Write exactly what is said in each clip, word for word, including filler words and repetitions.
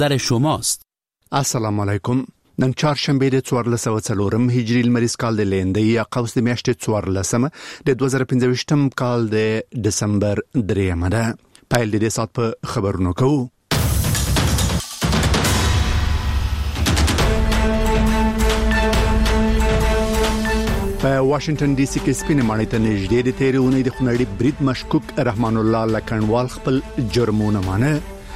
در شماست. السلام علیکم. نن چهارشنبه د څوارلس سوه څلورم هجري لمریز کال د لېندۍ یا قوس د میاشتې څوارلسمه د دوه زره پنځه کال د دسمبر دریمه ده. پیل د دې سات په خبرونو کوو. په واشنگټن ډي سي کې سپینې ماڼۍ ته نږدې د تېرې اونۍ د خونړي برید مشکوک رحمان الله لکنوال خپل جرمونه منه.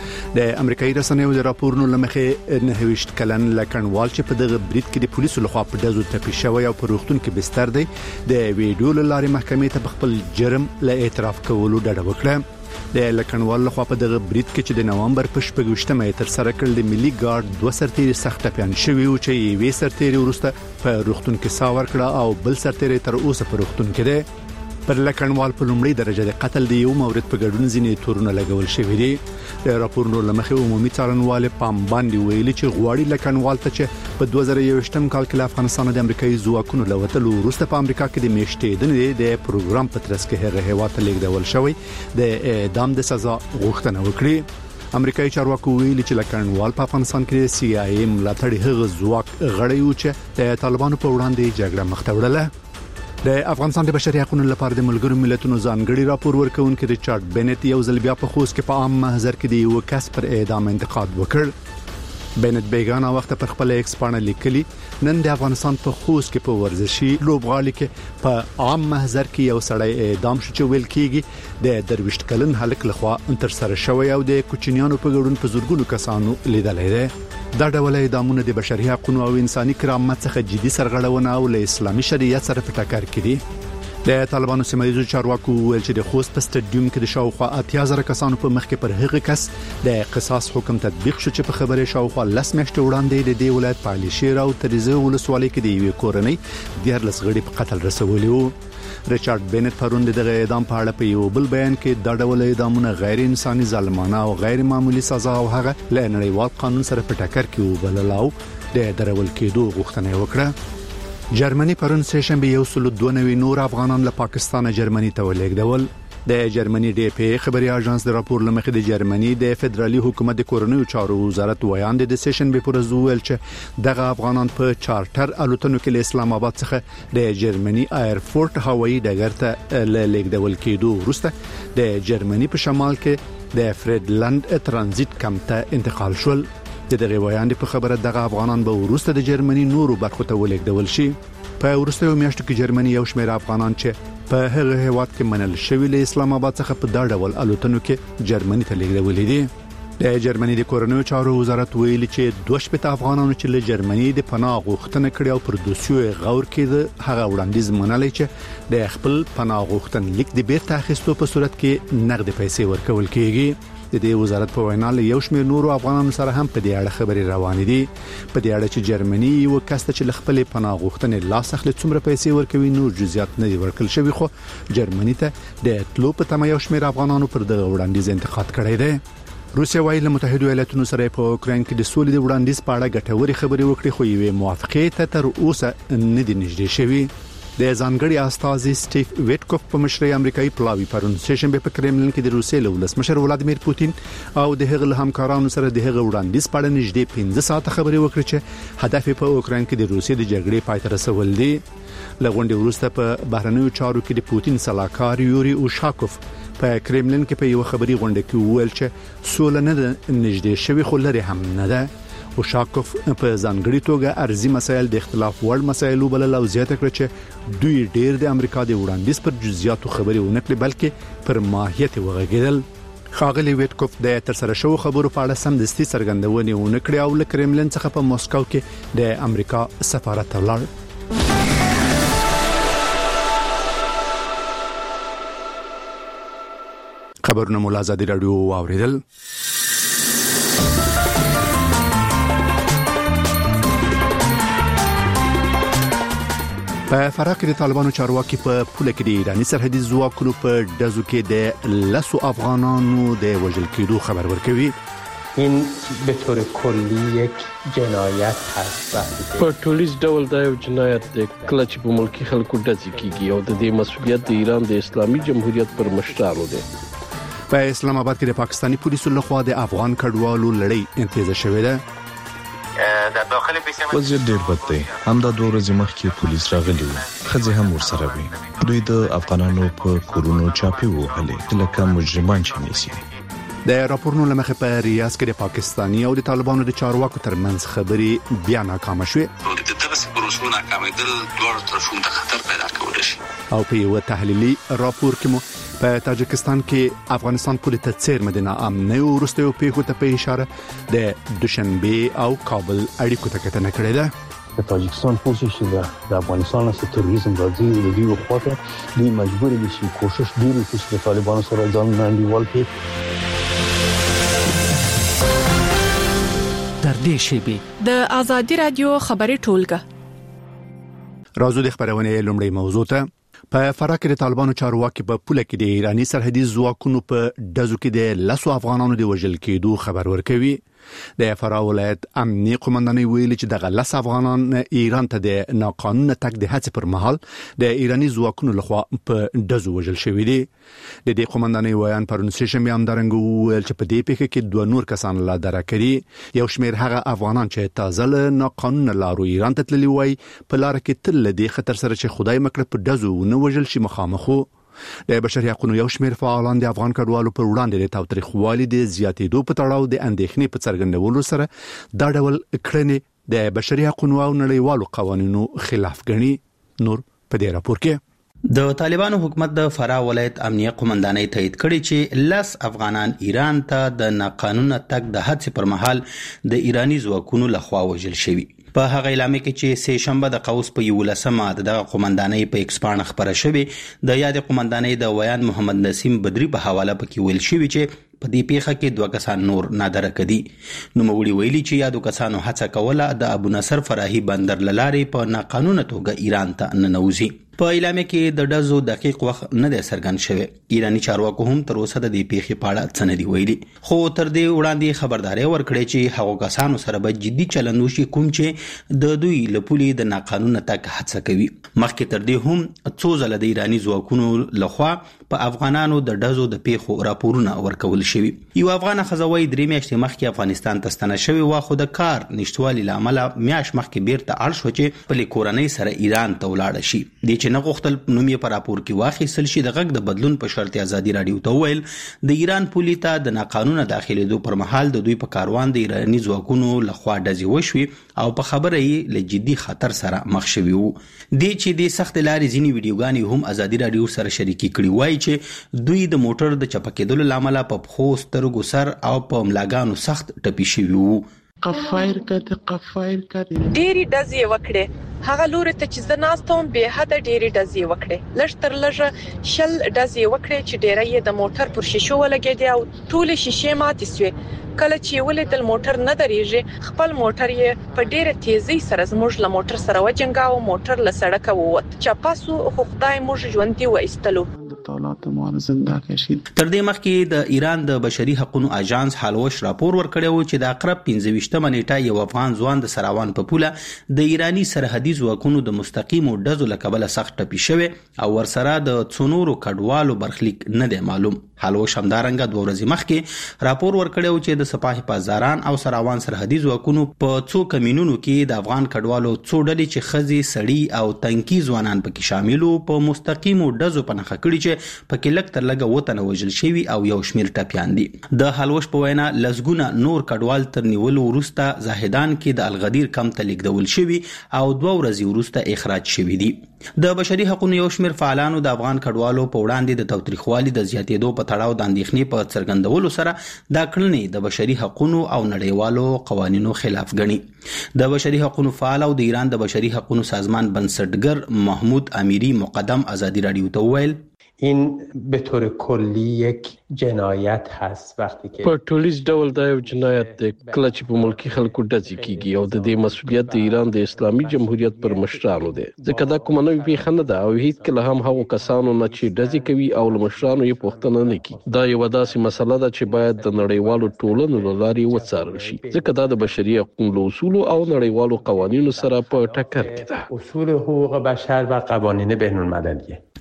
د امریکایي رسنیو د راپورونو لمخې نه ویشت کلن لکنوال چې په دغه برید کې د پولیسو لخوا په دزو تپی شوی او په روغتون کې بستر دی د ویډیو لارې محکمې ته خپل جرم له اعتراف کولو ډډه وکړه. د لکنوال لخوا په دغه برید کې چې د نوامبر په شپږمه تر سره کړل د ملي ګارد دوه سرتیري سخت ټپيان شوي او چې یوې سرتیري ورسته په روغتون کې ساور کړه او بل سرتیري تر اوسه په روغتون کې دی. پر لکنوال په لومړي درجه د قتل دی یو مورد په ګډون ځینې تورونه لګول شوی دی. د راپورونو لمخې عمومي څارنوال پام باندې ویلي چې غواړي لکنوال ته چې په دوه زره یوویشتم کال کې افغانستان د امریکایي ځواکونو له وتلو وروسته په امریکا کې د میشتېدنې د پروګرام په ترڅ کې هغه هیواد ته لیږدول شوی د اعدام د سزا غوښتنه وکړي. امریکایي چارواکو ویلي چې لکنوال په افغانستان کې د سی آی ای ملاتړي هغه ځواک غړی و چې د طالبانو په وړاندې جګړه مخ ته وړله. د افغانستان د بشري حقوقو لپاره د ملګرو ملتونو ځانګړي راپور ورکونکي ریچارډ بینټ یو ځل بیا په خوست کې په عام محضر کې د یو کس پر اعدام انتقاد وکړ. بینټ بیگانه وخت پر خپل ایکس باندې لیکلي نن د افغانستان په خوست کې په ورزشي لوبغالي کې په عام محضر کې یو سړی اعدام شو چې ویل کېږي د درويشت کلن هلک لخوا تر سره شوی او د کوچنیانو په ګډون په زورګونو کسانو لیدلې ده. دا ډول اعدامونه د بشري حقوقو او انساني کرامت څخه جدي سرغړونه او له اسلامي شریعت سره په ټکر کې دي. د طالبانو سیمایي چارواکو ویل چې د خوست په سټډیوم کې د شاوخوا اتیا زره کسانو په مخ کې پر هغه کس د قصاص حکم تطبیق شو چې په خبره شاوخوا لس میاشتې وړاندې د دې ولایت په علي شیر او تریزه ولسوالۍ کې د یوې کورنۍ د لس غړي په قتل رسولي وو. ریچارډ بینټ پرون دغه اعدام په اړه په یو بل بیان کې دا ډول اعدامونه غیر انساني ظالمانه او غیر معمولی سزا او هغه له نړیوال قانون سره په ټکر کې وبللاو د درول کېدو غوښتنه وکړه. جرمني پرون سه شنبه یو سل دوه نوي نور افغانان له پاکستان جرمني ته ولېږدول. د جرمني ډي پی خبري اژانس د راپور لمخې د جرمني د فدرالي حکومت د کورنیو چارو وزارت ویاند د سیشن به پر زوول چې دغه افغانان په چارټر الوتنو کې له اسلام آباد څخه د جرمني ایرفورت هوایي ډګر ته لیږدول کېدو وروسته د جرمني په شمال کې د فریډلند ترانزیت کمپ ته انتقال شول. د دغه ویاند په خبره دغه افغانان به وروسته د جرمني نورو برخو ته ولیږدول شي. په وروسته میاشتو کې جرمني یو شمېر افغانان چې په هغه هیواد کې منل شوی له اسلام آباد څخه په دا ډول الوتنو کې جرمني ته لیږدول دي. د جرمني د کورنیو چارو وزارت ویلي چې دوه شپږ افغانانو چې له جرمني د پناه غوښتنه کړې او پر دوسیو غور کړي هغه وړاندیز منلای چې د خپل پناه غوښتن لیک د بیرته اخیستو په صورت کې نقد پیسې ورکول کیږي. د دې وزارت په وینا له یو شمېر نورو افغانانو سره هم په دې اړه خبري روانې دي. په دې اړه چې جرمني یو کس چې خپل پناه غوښتنې لاس اخلي څومره پیسې ورکوي نور جزئیات نه دي ورکل شوی خو جرمني ته د تلو په تمه یو شمېر افغانانو پر دغه وړاندیز انتقاد کړی دی. روسیا وايي له متحده ایالاتونو سره په اوکرين کې د سولې د وړاندیز په اړه ګټوري خبري وکړي خو یوې موافقې ته تر اوسه نه دي نږدې شوی. د ځانګړي استازي سټیف ویټکوف په مشرۍ امریکایي پلاوی پرون سشنبه په کرملین کې د روسیې له ولسمشر ولادیمیر پوتین او د هغه له همکارانو سره د هغه وړاندیز په اړه نږدې پنځه ساعته خبري وکړي چې هدف په اوکرين کې د روسیې د جګړې پای ته رسول دي. لغونډې وروسته په بهرنیو چارو کې د پوتین سلاکار یوري اوشاکوف په کرملین کې په یو خبري غونډه کې وویل چې سول نه نږدې شوی خو لري هم نه ده. اوشاکوف په ځانګړي توګه ارزي مسایل د اختلاف وړ مسایلو بلل او زیاته کړ چې دوی ډېر د امریکا د وړاندیز پر جزئیاتو خبري ونه کړې بلکې پر ماهیت وغږیدل. خاغلی ویټکوف د تر سره شو خبرو په اړه سمدستي څرګندونه ونه کړې او له کرملین څخه په موسکو کې د امریکا سفارت ته ولاړ. خبرونه مولا آزادي رادیو واوریدل. په فراه کې د طالبانو چارواکي په پوله کې د ایراني سرحدي ځواکونو په دزو کې د لسو افغانانو د وژل کېدو خبر ورکوي. این به طور کلی یک جنایت هست. په ټولیز ډول دا یو جنایت دی کله چې په ملکی خلکو ډزې کیږي او د دې مسؤلیت د ایران د اسلامي جمهوریت پر مشرانو دی. په اسلام آباد کې د پاکستانی پولیسو لخوا د افغان کډوالو لړۍ انتهاء شوې ده. د داخلي پیسې وضعیت ډېر بد دی. همدا دوه ورځې مخکې پولیس راغلي وو، ښځې هم ورسره وي. دوی د افغانانو په کورونو چاپی وهلې لکه مجرمان چې نیسي. د راپورونو لمخې په ریاض کې د پاکستاني او د طالبانو د چارواکو ترمنځ خبرې بیا ناکامه شوې. د دغه پروسو ناکامېدل دوه طرفونو ته خطر پیدا کولی شي. او په یو تحلیلي راپور کې مو په تاجکستان کې افغانستان پولې ته څیر مدینه امنه او وروستیو پیښو ته په اشاره د دوشنبه او کابل اړیکو ته کتنه کړې ده. د تاجکستان پولیس چې د افغانستان له تروریزم راځي د دې وخت دوی مجبور دي چې کوشش ډیر وکړي چې د طالبانو سره ځان نړیوال کړي. تر دې شی د ازادي رادیو خبري ټولګه راځو د خبرونه لومړی موضوع ته. په فراه کې د طالبانو چارواکي په پوله کې د ایرانی سرحدي ځواکونو په دزو کې د لسو افغانانو د وژل کېدو خبر ورکوي. د فراه ولایت امنیه قومندانۍ ویلي چې د لس افغانان ایران ته د ناقانونه تګ د هڅې پر مهال د ایرانی ځواکونو لخوا په دزو وژل شوی دي. د دې قومندانۍ ویان پرون سشنبه هم درنګ ویل چې په دې پیښه کې دوه نور کسان لا درک کړي. یو شمېر هغه افغانان چې تازه له ناقانونه لارو ایران ته تللي وای په لار کې تل دې خطر سره چې خدای مکړه په دزو نه وژل شي مخامخو. د بشري حقوقو یو شمېر فعالان د افغان کډوالو پر وړاندې د تاوتریخوالي د زیاتېدو په تړاو د اندېښنې په څرګندولو سره دا ډول کړنې د بشري حقوقو او نړیوالو قوانینو خلاف ګڼي. نور په دې راپور کې د طالبانو حکومت د فراه ولایت امنیه قومندانۍ تایید کړي چې لس افغانان ایران ته د ناقانونه تګ د هڅې پر مهال د ایرانی ځواکونو لخوا وژل شوي. په هغه اعلامیه کې چې سه شنبه د قوس په یولسمه د قومندانۍ په ایکسپانه خبره شوې د یاد قومندانۍ د ویان محمد نسیم بدری په حواله پکې ویل شوی چې په دې پیښه کې دوه کسان نور نادرک دي. نو موري ویلي چې یادو کسانو هڅه کوله د ابو نصر فراهي بندر للارې په ناقانونه توګه ایران ته ننوځي. په اعلامیه کې د دزو دقیق وخت نه دی څرګند شوی. ایرانی چارواکو هم تر اوسه د دې پیښې په اړه څه نه دی ویلي، خو تر دې وړاندې خبرداري ورکړې چې هغو کسانو سره به جدي چلند وشي کوم چې د دوی له پولې د ناقانونه تګ هڅه کوي. مخکې تر دې هم څو ځله د ایرانی ځواکونو لخوا په افغانانو د دزو د پیښو راپورونه ورکول شوي. یو افغان خزوی درې میاشتې مخکې افغانستان ته ستنه شوی و، خو د کار نشټوالي لامل میاش مخکې بیرته اړ شو چې په کورنۍ سره ایران ته ولاړ شي. د چې نه غوښتل نوم یې په راپور کې واخیستل شي. د غږ د بدلون په شرط ازادي رادیو ته ویل د ایران پولی ته د ناقانونه داخليدو پر مهال د دوی په کاروان د ایرانی ځواکونو لخوا ډزې وشوي او په خبره یې له جدي خطر سره مخ شوي وو. د چې د سخت لارې ځینی ویډیوګانې هم ازادي رادیو سره شریکي کړي وای چې دوی د موټر د چپکېدلو لامل په پخو سترګو سر او په ملاګانو سخت ټپي شوي وو. قفایر کته قفایر کته ډېری ډزې وکړي. هغه لوري ته چې زناستم به حد ډېری ډزې وکړي. لږ تر لږه شل ډزې وکړي چې ډېری د موټر پر شیشو ولګېدي او ټول شیشې ماتې شوې. کله چې ولیدل موټر نه درېږي خپل موټر یې په ډېره تیزی سره زموږ له موټر سره وجنګاو. موټر له سړک ووت. چپاسو خو خدای موږ ژوندۍ وایستلو. تر دې مخکې د ایران د بشري حقوقو اژانس حالوش راپور ورکړی و چې د اقرب پنځه ویشتمه نیټه یو افغان ځوان د سراوان په پوله د ایرانی سرحدي ځواکونو د مستقیمو ډزو له کبله سخت ټپي شوی او ورسره د څونورو کډوالو برخلیک نه دی معلوم. حالوش همدارنګه دوه ورځې مخکې راپور ورکړی و چې د سپاه پاسداران او سراوان سرحدي ځواکونو په څو کمینونو کې د افغان کډوالو څو ډلې چې ښځې سړي او تنکي ځوانان پکې شامل وو په مستقیمو ډزو په نښه کړي چې پکې لږ تر لږه وطن وژل شوي او یو شمیر ټپیان دي. د حلوش په وینا لسګونه نور کډوال تر نیولو وروسته زاهدان کې د الغدیر کمپ ته لیږدول شوي او دوه ورځې وروسته اخراج شوي دي. د بشري حقوقو یو شمیر فعالانو د افغان کډوالو په وړاندې د تاوتریخوالي د زیاتېدو په تړاو د اندېښنې په څرګندولو سره دا کړنې د بشري حقوقو او نړیوالو قوانینو خلاف ګڼي. د بشري حقوقو فعال او د ایران د بشري حقوقو سازمان بنسټګر محمود امیری مقدم ازادي رادیو ته ویل این به طور کلی یک جنایت هست وقتی که په ټولیز ډول دا یو جنایت دی کله چې په ملکی خلکو ډزې کیږي او د دې مسؤلیت د ایران د اسلامي جمهوریت پر مشرانو دی ځکه دا کومه نوې پیښه نه ده او هیڅ کله هم هغو کسانو نه چې ډزې کوي او له مشرانو یې پوښتنه نه کوي. دا یو داسې مسله ده چې باید د نړیوالو ټولنو له لارې وڅارل شي ځکه دا د بشري حقوقو اصول او نړیوالو قوانینو سره په ټکر کې ده. اصول حقوق بشر و قوانین بین المللی.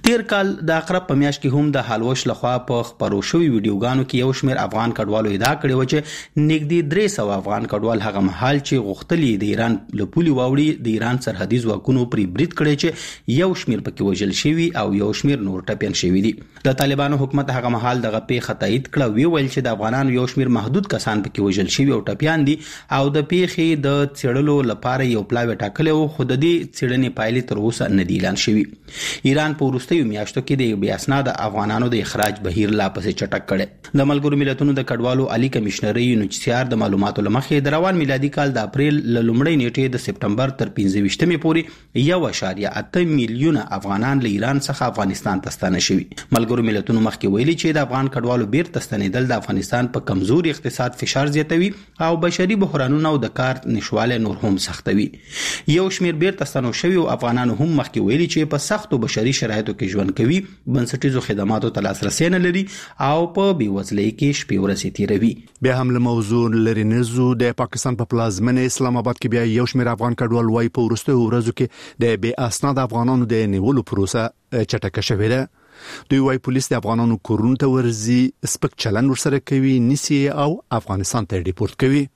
تیر کال د اقرب په میاشت کې هم د حلوش لخوا په خبرو شوی ویډیوګانو کې یو شمېر افغان کډوالو ادعا کړې و چې نږدې درې سوه افغان کډوال هغه مهال چې غوښتلي د ایران له پولې واوړي د ایران سرحدي ځواکونو پرې برید کړی چې یو شمېر پکې وژل شوي او یو شمېر نور ټپیان شوي دي. د طالبانو حکومت هغه مهال دغه پیښه تایید کړه، وی ویل چې د افغانانو یو شمېر محدود کسان پکې وژل شوي او ټپیان دي او د پیښې د څېړلو لپاره یو پلاوی ټاکلی و، خو د دې څېړنې پایلې تر اوسه نه دي اعلان شوي. ایران په وروستیو میاشتو کې د بې اسناده افغانانو د اخراج بهیر لا پسې چټک کړي. د ملګرو ملتونو د کډوالو عالی کمشنري یونیچسیار د معلوماتو لمخې د روان میلادي کال د اپریل ل لومړۍ نیټې د سپټمبر تر پنځه ویشتمې پورې یو اعشاریه اته میلیونه افغانان له ایران څخه افغانستان ته ستانه شوي. ملګرو ملتونو مخکې ویلي چې د افغان کډوالو بیرته ستنېدل د افغانستان په کمزوري اقتصاد فشار زیاتوي او بشري بحرانونه او د کار نشواله نور هم سختوي. یو شمېر بیرته ستنو شوي او افغانانو هم مخکې ویلي چې په سختو بشري شرایطو کې ژوند کوي، بنسټیزو خدماتو ته لاسرسی نه لري او په بېوزلۍ کې شپې ورځې تیروي. بیا هم له موضوع لرې نه ځو. د پاکستان په پلازمینه اسلام آباد کې بیا یو شمېر افغان کډوال وایي په وروستیو ورځو کې د بې اسناده افغانانو د نیولو پروسه چټکه شوې ده. دوی وايي پولیس د افغانانو کورونو ته ورځي، سپک چلند ورسره کوي، نیسي او افغانستان ته ډیپورت کوي.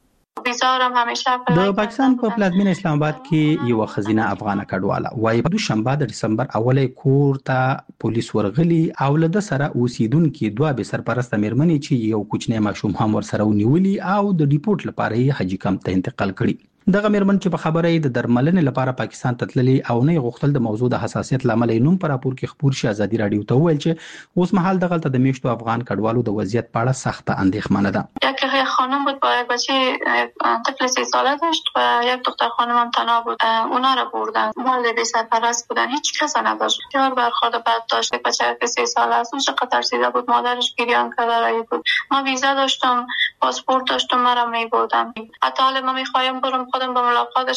د پاکستان په پلازمینه اسلام آباد کې یو خزینه افغان کډواله وایي په دوشنبه د دسمبر اولې کور ته پولیس ورغلي او له د سره اوسیدونکو دوه به سرپرست مېرمنې چې یو کوچنی ماشوم هم ورسره ونیولي او د ډیپورت لپاره یې حاجی کمپ ته انتقال کړي. دغه مېرمن چې په خبره یې د درملنې لپاره پاکستان ته تللي او نه غوښتل د موضوع د حساسیت لامل یې نوم پر راپور کې خبر شي ازادي رادیو ته وویل چې اوس مهال دغه ته د میشتو افغان کډوالو د وضعیت په اړه سخت اندېښمنه ده. یک خانم بود با یک بچه طفل سی ساله داشت و یک دختر خانم هم تنها بود. اونا رو بردن. مال بی سرپرست بودن. هیچ کس نداشت. بسیار برخورد بد داشت. بچه که سی ساله است. اون چقدر ترسیده بود. مادرش گریان کرده رایی بود. ما ویزا داشتم، پاسپورت داشتم، مرا میبردن. حتی حالا ما میخوایم برم خودم به ملاقات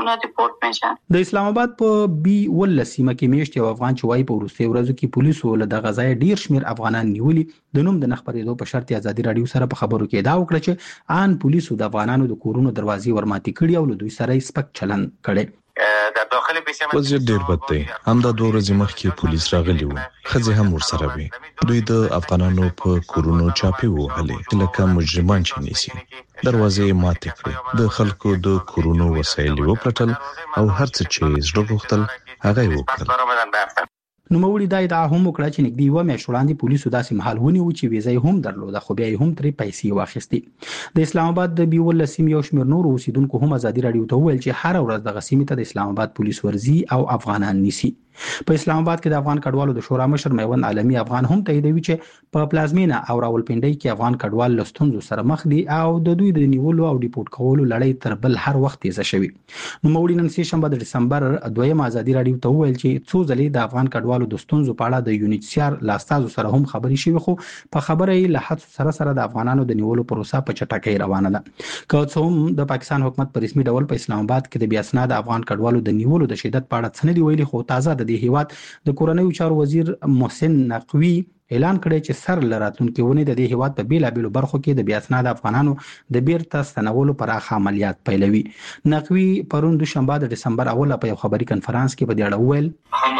د اسلام آباد په بي ولسمه کې میشت یو افغان چې وايي په وروستي ورځو کې پولیسو له دغه ځای ډیر شمیر افغانان نیولي د نوم د نخبرېدو په شرط ازادي رادیو سره په خبرو کې ادعا وکړه چې ان پولیسو د افغانانو د کورونو دروازې ورماتې کړي او له دوی سره سپک چلند کړي. وضعیت ډیر بد دی. همدا دوه ورځې مخکې پولیس راغلي وو، ښځې هم ورسره وي. دوی د افغانانو په کورونو چاپې وهلې لکه مجرمان چې نیسي. دروازې ماتې کړې، د خلکو د کورونو وسایل وپلټل او هر څه چې زړه غوښتل هغه یې وکړل. نوموړي دا ادعا هم وکړه چې نږدې یوه میاشت وړاندې پولیسو داسې مهال ونیو چې ویزه یې هم درلوده خو بیا یې هم ترې پیسې واخیستې. د اسلام آباد د بي ولسم یو شمېر نورو اوسیدونکو هم ازادي رادیو ته وویل چې هره ورځ دغه سیمې ته د اسلام آباد پولیس ورځي او افغانان نیسي. په اسلام آباد کې د افغان کډوالو د شورا مشر میوند عالمي افغان هم تاییدوي چې په پلازمینه او راولپنډۍ کې افغان کډوال له ستونزو سره مخ دي او د دوی د نیولو او ډیپورت کولو لړۍ تر بل هر وخت تیزه شوې. نوموړي نن سه شنبه د دسمبر دویم ازادي رادیو ته وویل چې څو ځلې د افغان کډوالو د ستونزو په اړه د یونیچسیار لاستازو سره هم خبري شوې، خو په خبره یې له حد سره سره د افغانانو د نیولو پروسه په چټکۍ روانه ده. که څه هم د پاکستان حکومت په رسمي ډول په اسلام آباد کې د بې اسناده افغان کډوالو د نیولو د شدت په اړه څه نه دی ویلي، خو تازه د دې هیواد د کورنیو چارو وزیر محسن نقوی اعلان کړی چې سر لراتونکو ونی د دې هیواد په بیلابېلو برخو کې د بې اسناده افغانانو د بیرته ستنولو پراخ عملیات پیلوي. نقوی پرون دوشنبه د دسمبر اوله په یو خبري کنفرانس کې په دې اړه وویل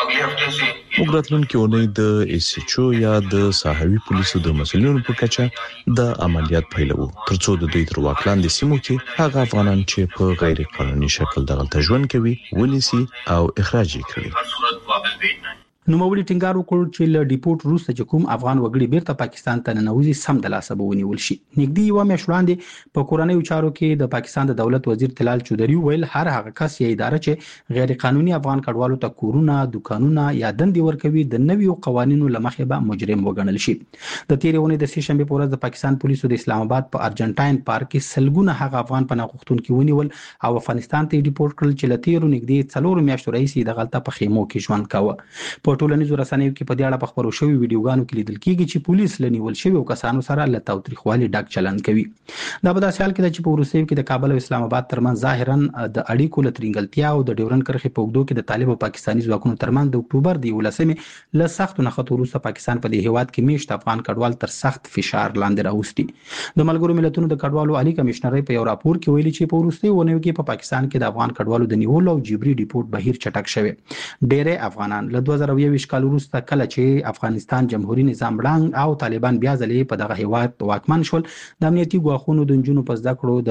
موږ راتلونکي اونۍ د ایس ایچ او یا د ساحوي پولیسو د مسؤلینو په کچه د عملیات پیلوو ترڅو د دوی تر واک لاندې سیمو کې هغه افغانان چې په غیر قانوني شکل دغلته ژوند کوي ونیسي او اخراج یې کړي. نوموړي ټینګار وکړ چې له ډیپورت وروسته چې کوم افغان وګړي بیرته پاکستان ته ننوځي سم د لاسه به ونیول شي. نږدې یوه میاشت وړاندې په کورنیو چارو کې د پاکستان د دولت وزیر طلال چودري ویل هر هغه کس یا اداره چې غیر قانوني افغان کډوالو ته کورونه، دکانونه یا دندې ورکوي د نویو قوانینو له مخې به مجرم وګڼل شي. د تېرې اونۍ د سه شنبې په ورځ د پاکستان پولیسو د اسلام آباد په ارجنټاین پارک کې سلګونه هغه افغان پناه غوښتونکي ونیول او افغانستان ته ډیپورت کړل چې له تېرو نږدې څلورو میاشتو راهیسې دغلته په خیمو کې ژوند کاوه. په ټولنیزو رسنیو کې په دې اړه په خبرو شوي ویډیوګانو کې لیدل کېږي چې پولیس له نیول شویو کسانو سره له تاوتریخوالي ډک چلند کوي. دا په داسې حال کې ده چې په وروستیو کې د کابل او اسلام آباد ترمنځ ظاهرا د اړیکو له ترینګلتیا او د ډیورنډ کرښې په اوږدو کې د طالب او پاکستاني ځواکونو ترمنځ د اکتوبر د یولسمې له سختو نښتو وروسته پاکستان په دې هیواد کې میشت افغان کډوال تر سخت فشار لاندې راوستي. د ملګرو ملتونو د کډوالو عالی کمشنري په یو راپور کې ویلي چې په وروستیو اونیو کې په پاکستان کې د افغان کډوالو د نیولو او جبري ډیپورت بهیر چټک شوی. ډېری افغانان له دوه زره یویشت کال وروسته کله چې افغانستان جمهوریت نظام ړنګ او طالبان بیا ځلې په دغه هیواد واکمن شول د امنیتي ګواښونو د جنونو په زده کړو